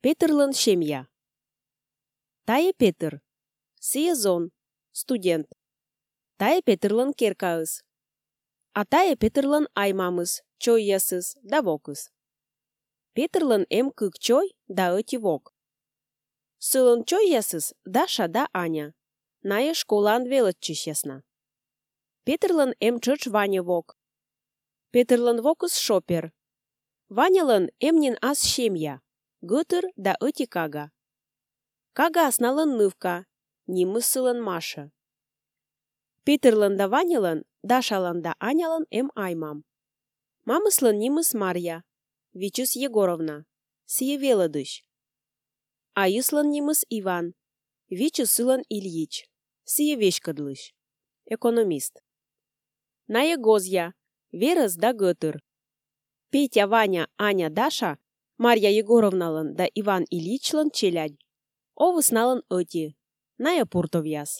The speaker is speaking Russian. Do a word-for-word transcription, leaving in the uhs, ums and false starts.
Петрлан семья. Тая Петр. Сезон. Студент. Тая Петрлан керкаыз. А тая Петрлан аймамыз, чой ясыз, да вокыз. Петрлан эм кык чой, да ыти вок. Сылын чой ясыз, Даша да Аня. Ная школан велытчыш ясна. Петрлан эм чыч Ваня вок. Петрлан вокыз шопер. Ванялан эмнин ас семья. Гытыр да ыти кага. Кага асналан нывка, нимысылан Маша. Петрлан да Ванялан, Дашалан да Анялан эм аймам. Мамыслан нимыс Марья, Вичус Егоровна, сие велыдыш. Айыслан нимыс Иван, Вичусылан Ильич, сие вешкадлыш. Экономист. Ная Гозья, Верас да Гытыр. Петя, Ваня, Аня, Даша, Марья Егоровналан да Иван Ильичлан челядь. Овысналан ыти. Ная пуртовяс.